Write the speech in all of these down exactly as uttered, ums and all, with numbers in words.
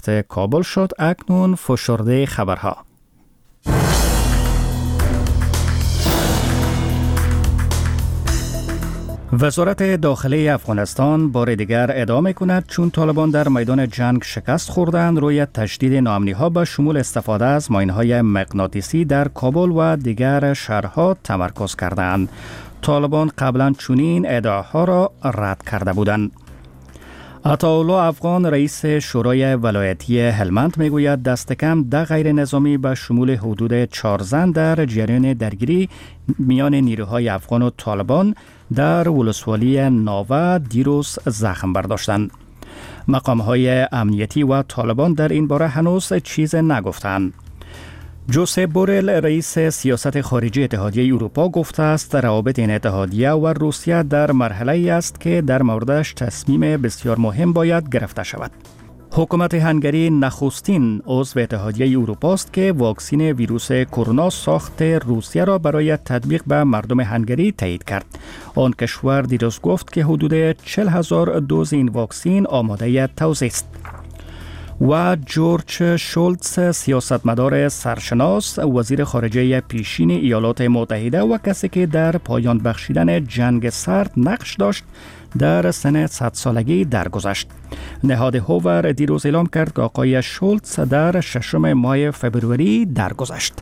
پایتخت کابل شد. اکنون فشرده خبرها. وزارت داخلی افغانستان بار دیگر ادامه کند چون طالبان در میدان جنگ شکست خوردند روی تشدید ناامنی‌ها به شمول استفاده از ماین‌های مغناطیسی در کابل و دیگر شهرها تمرکز کردند. طالبان قبلا چنین ادعاها را رد کرده بودند. عطاالله افغان رئیس شورای ولایتی هلمند میگوید دست کم ده غیر نظامی به شمول حدود چهار زن در جریان درگیری میان نیروهای افغان و طالبان در ولسوالی ناوه دیروز زخم برداشتند. مقام‌های امنیتی و طالبان در این باره هنوز چیز نگفتند. جوزپ بورل رئیس سیاست خارجی اتحادیه اروپا گفته است روابط این اتحادیه و روسیه در مرحله‌ای است که در موردش تصمیم بسیار مهم باید گرفته شود. حکومت هنگری نخستین عضو اتحادیه اروپا است که واکسن ویروس کرونا ساخت روسیه را برای تطبیق به مردم هنگری تایید کرد. آن کشور دیروز گفت که حدود چهل هزار دوز این واکسن آماده توزیع است. و جورج شولتز سیاستمدار سرشناس وزیر خارجه پیشین ایالات متحده و کسی که در پایان بخشیدن جنگ سرد نقش داشت در سن صد سالگی درگذشت. نهاد هوور دیروز اعلام کرد که آقای شولتز در ششم ماه فبروری درگذشت.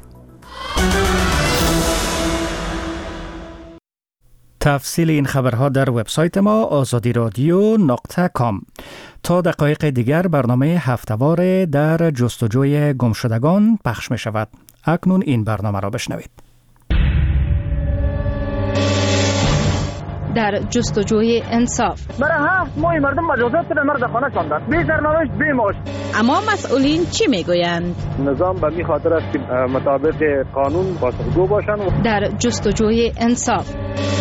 تفصیل این خبرها در وبسایت ما آزادی رادیو نقطه کام. تا دقایق دیگر برنامه هفته‌وار در جستجوی گمشدگان پخش می شود. اکنون این برنامه را بشنوید. در جستجوی انصاف. برای هفت ماه مردم مجازات شده مرد خانه شاندند. بی سرنوشت بی معاش. اما مسئولین چی میگویند؟ نظام به می خاطر است که مطابق قانون پاسخگو باشند. در جستجوی انصاف.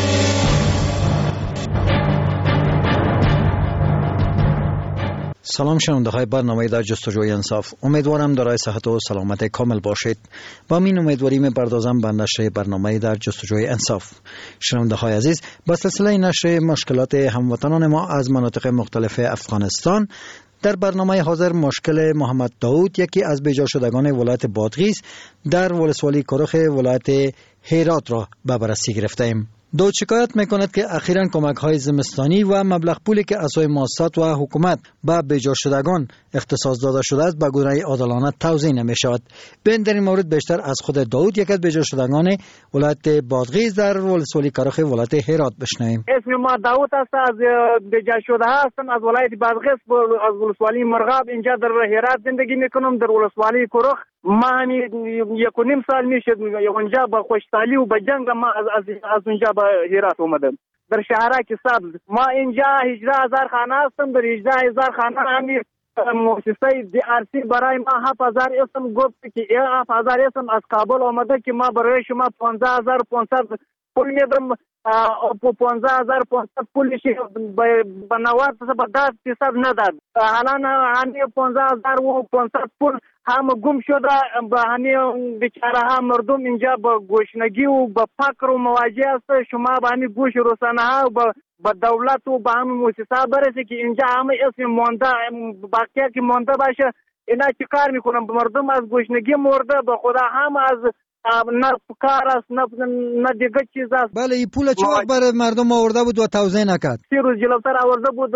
سلام شنونده های برنامه در جستجوی انصاف. امیدوارم دارای صحت و سلامت کامل باشید. با این امیدواری می‌پردازم به نشر برنامه در جستجوی انصاف. شنونده های عزیز، با سلسله نشر مشکلات هموطنان ما از مناطق مختلف افغانستان، در برنامه حاضر مشکل محمد داود، یکی از بیجا شدگان ولایت بادغیس در ولسوالی کرخ ولایت هرات را به بررسی گرفتیم. داود شکایت میکند که اخیراً کمک های زمستانی و مبلغ پولی که اعضای مؤسسات و حکومت به بیجا شدگان اختصاص داده شده است به گونه عادلانه توزیع نمی شود. بین در این مورد بیشتر از خود داود، یک از بیجا شدگان ولایت بادغیس در ولسوالی کرخ ولایت هرات بشنویم. اسم ما داود است، از بیجا شده هستم، از ولایت بادغیس، از ولسوالی مرغاب. اینجا در هرات زندگی میکنم، در ولسوالی کرخ. ما یک و نیم سال میشه اونجا با خوشحالی و با جنگ ما از از, از اونجا به هرات اومدم، در شهرک سبز. ما اینجا هجده هزار خانه هستم، در هجده هزار خانه همین مؤسسه دی آر سی برای ما هفت هزار اسم گفت که هفت هزار اسم از کابل آمده که ما برای شما پانزده هزار و پانصد پول میدم. پانزده هزار و پانصد پولشی به نوت به ده فیصد نداد. حالا همین پانزده هزار و پانصد پول هم گم شده. به همین بیچاره ها مردم اینجا با گوشنگی و با فقر و مواجه است. شما به همین گوش رسانه ها و با دولت و با همین مؤسسه برسه که اینجا همه اسم مانده باقیه که مانده باشه. اینا چی کار میکنن؟ مردم از گوشنگی مرده، به خدا هم از نه کار است نه نه دیگه چیز است. بله، این پول چه وقت برای مردم آورده بود و توزیع نکرد؟ سی روز جلوتر آورده بود،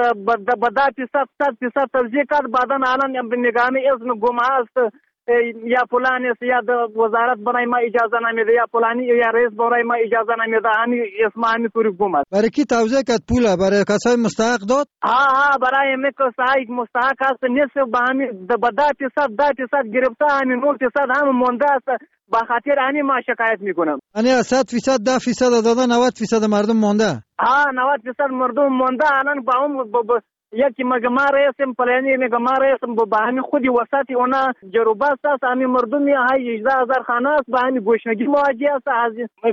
به ده فیصد صد فیصد توزیع کرد. بعدا الان نگامی اسم گم هست، یا فلان است، یا وزارت برای ما اجازه نمیده، یا فلانی یا رئیس برای ما اجازه نمیده. همین اسم همین طوری گم است. برای کی توزیع کرد پول؟ برای کسای مستحق داد؟ ها ها برای می کسای مستحق است. نصف به همین به ده فیصد ده فیصد گرفته، همین نه فیصد هم مونده است. با خاطر همین ما شکایت میکنم. یعنی از صد فیصد ده فیصد داده، نود فیصد مردم مونده. ها نود فیصد مردم مونده. الان با اون یکی مگما رئیسم پلانی مگما رئیسم با همین خودی وسطی اونا جروباست است. همین مردمی های هجده هزار خانه است، با همین گوشنگی مواجه است. از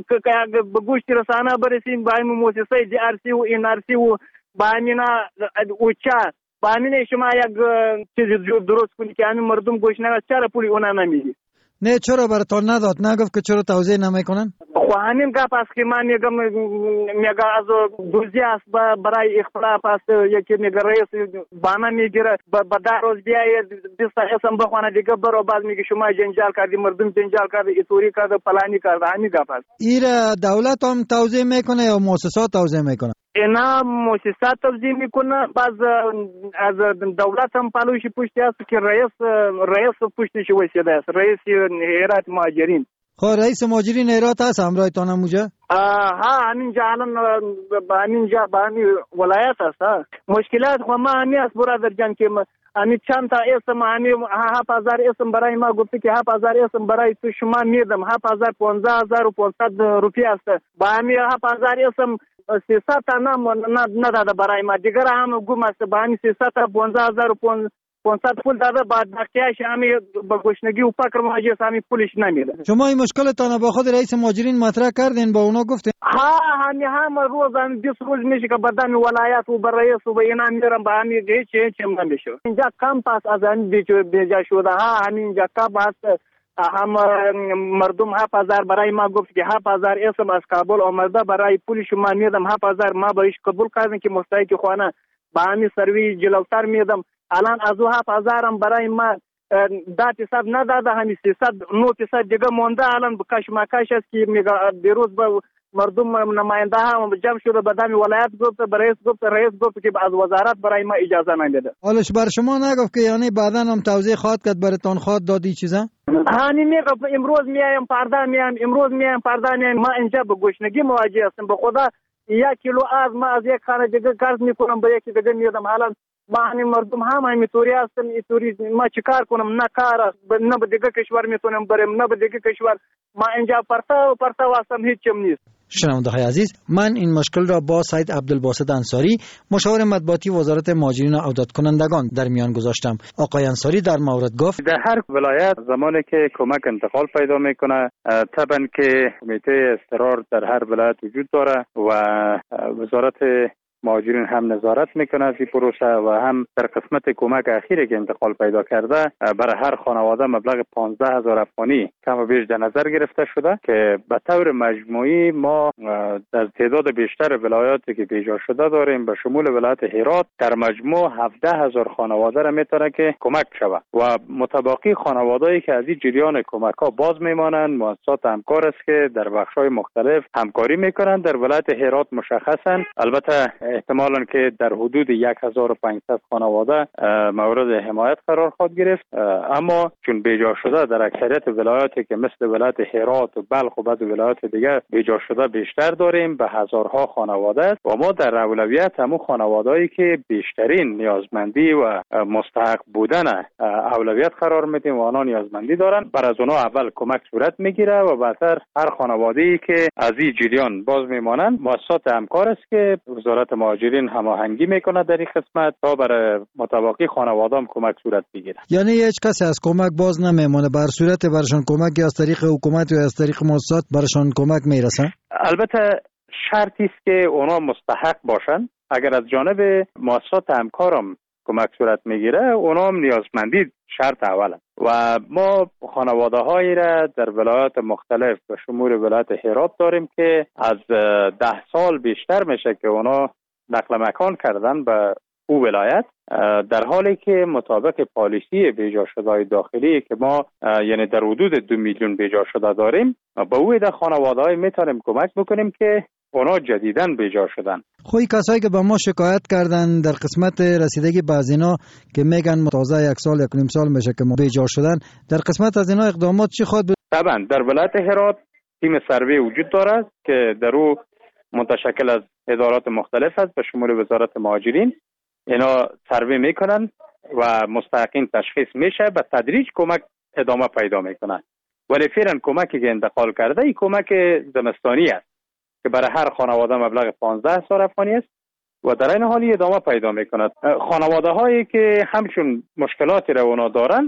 به گوشت رسانه برسیم، با همین مؤسسه دی آر سی و این آر سی و با همین اوچا، با همین شما یک چیز درست کنی که همین مردم گوشنگی چرا پولی اونا نمیدی؟ نه چرا براتون نداد؟ نگفت که چرا توزیع نمیکنن؟ خو همین گپ است که من میگم میگه از دوزی است برای اختلاف است، یکی میگه رئیس بنا میگیره با در روز بیای بیست اسم بخونه دیگه برو بعد میگه شما جنجال کردی، مردم جنجال کرده، ایتوری کرده، پلانی کرده. همین گپ است. ایره دولت هم توزیع میکنه یا مؤسسات توزیع میکنه؟ اینا مؤسسات توزیع میکنه، باز از دولت هم پلوش پشتی است که رئیس رئیس پشتش وسیده است، رئیس هیئت مهاجرین. خب رئیس مهاجرین هرات هست همراهتان همونجا؟ ها همینجا الان با همینجا با همین ولایت هست. ها مشکلات خو ما همین است برادر جان که همین چند تا اسم همین هفت هزار اسم برای ما گفته که هفت هزار اسم برای تو شما میدم، هفت هزار پانزده هزار و پانصد روپیه است. با همین هفت هزار اسم سیصد تا نام نداده برای ما، دیگر هم گم است. با همین سیصد تا پانزده هزار و پانصد پول داده، بعد بقیه‌اش همین با گشنگی و فقر مهاجر همین پولش نمیده. شما این مشکلتان با خود رئیس مهاجرین مطرح کردین، با اونا گفتین؟ ها همین هم روز هم بیست روز میشه که بدن ولایت و بر رئیس و به اینا میرم، با همین هیچ هیچ هم نمیشه. اینجا کم پس از همین بیجا شده. ها همین اینجا کم هست. هم مردم هفت هزار برای ما گفت که هفت هزار اسم از کابل آمده، برای پول شما میدم هفت هزار. ما بهش قبول کردیم که مستحق خانه با همین سروی جلوتر میدم. الان از او هفت هزار هم برای ما داد حساب نداده، همین سیصد نه درصد دیگه مونده. الان کش مکش است که میگه دیروز با مردم نماینده هم جمع شده، بدن ولایت گفت، رئیس گفت، رئیس گفت که از وزارت برای ما اجازه نمیده. حالش بر شما نگفت که یعنی بعداً هم توزیع خواهد کرد براتون خواهد دادی چیزا؟ هانی میگه امروز میایم پردا میایم، امروز میایم پردا میایم. ما اینجا به گشنگی مواجه هستیم. به خدا یک کیلو از ما از یک خانه دیگه قرض میکنم، به یکی دیگه میدم. حالا ما همین مردم هم همینطوری هستن. اینطوری ما چیکار کنم؟ نه کار، نه به دیگه کشور میتونم برم، نه به دیگه کشور. ما اینجا پرتا و پرتا هستم، هیچم نیست. شنونده های عزیز، من این مشکل را با سید عبدالباسط انصاری، مشاور مطبوعاتی وزارت مهاجرین و عودت کنندگان در میان گذاشتم. آقای انصاری در مورد گفت در هر ولایت زمانی که کمک انتقال پیدا میکنه، طبعا که کمیته اضطرار در هر ولایت وجود داره و وزارت مهاجرین هم نظارت میکنه از این پروسه و هم در قسمت کمک اخیری که انتقال پیدا کرده برای هر خانواده مبلغ پانزده هزار افغانی کم و بیش در نظر گرفته شده که به طور مجموعی ما در تعداد بیشتر ولایاتی که بیجا شده داریم به شمول ولایت هرات در مجموع هفده هزار خانواده را میتونه که کمک شود و متباقی خانوادهایی که از این جریان کمک ها باز میمانند مؤسسات همکار است که در بخش‌های مختلف همکاری میکنند. در ولایت هرات مشخصا البته احتمالاً که در حدود یک هزار و پانصد خانواده مورد حمایت قرار خواهد گرفت، اما چون بیجا شده در اکثریت ولایاتی که مثل ولایت هرات و بلخ و بعض ولایات دیگه بیجا شده بیشتر داریم به هزارها خانواده است و ما در اولویت همون خانوادهایی که بیشترین نیازمندی و مستحق بودن اولویت قرار میدیم و آنها نیازمندی دارن، بر از اونها اول کمک صورت میگیره و بعدتر هر خانواده‌ای که از این جریان باز میمانند مؤسسات همکار است که وزارت مهاجرین هماهنگی میکنه در این قسمت تا برای متباقی خانواده هم کمک صورت بگیره. یعنی هیچ کسی از کمک باز نمیمونه، بر صورت برشان کمک یا از طریق حکومت یا از طریق مؤسسات برشان کمک میرسه؟ البته شرطی است که اونا مستحق باشن. اگر از جانب مؤسسات همکارم کمک صورت میگیره اونا هم نیازمندی شرط اوله و ما خانواده هایی را در ولایات مختلف به شمول ولایت هرات داریم که از ده سال بیشتر میشه که اونا نقل مکان کردن به او ولایت، در حالی که مطابق پالیسی بیجا شده داخلی که ما یعنی در حدود دو میلیون بیجا شده داریم به او ده خانواده های میتونیم کمک بکنیم که اونا جدیداً بیجا شدن. خوی کسایی که به ما شکایت کردن در قسمت رسیدگی بعض اینا که میگن تازه یک سال یک نیم سال میشه که ما بیجا شدن، در قسمت از اینا اقدامات چی خواهد بود؟ طبعا در ولایت هرات تیم سروی وجود داره که در او متشکل از ادارات مختلف است به شمول وزارت مهاجرین. اینا سروی میکنن و مستحقین تشخیص میشه، به تدریج کمک ادامه پیدا میکنن. ولی فعلا کمکی که انتقال کرده این کمک زمستانی است که برای هر خانواده مبلغ پانزده هزار افغانی است و در این حالی ادامه پیدا میکند. خانواده هایی که همچون مشکلاتی را اونا دارند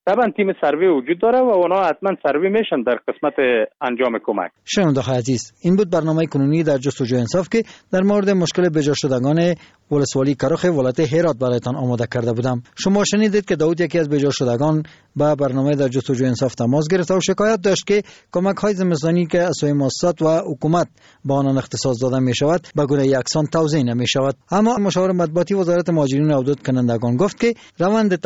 طبعا تیم سروی وجود داره و اونا حتما سروی میشن در قسمت انجام کمک. شنونده های عزیز، این بود برنامه کنونی در جستجوی انصاف که در مورد مشکل بجا شدگان ولسوالی کرخ ولایت هرات برایتان آماده کرده بودم. شما شنیدید که داود یکی از بجا شدگان با برنامه در جستجوی انصاف تماس گرفت و شکایت داشت که کمک های زمستانی که از سوی مؤسسات و حکومت با آنان اختصاص داده می شود به گونه یکسان توزیع نمی شود. اما مشاور مطبوعاتی وزارت مهاجرین و عودت کنندگان گفت که روند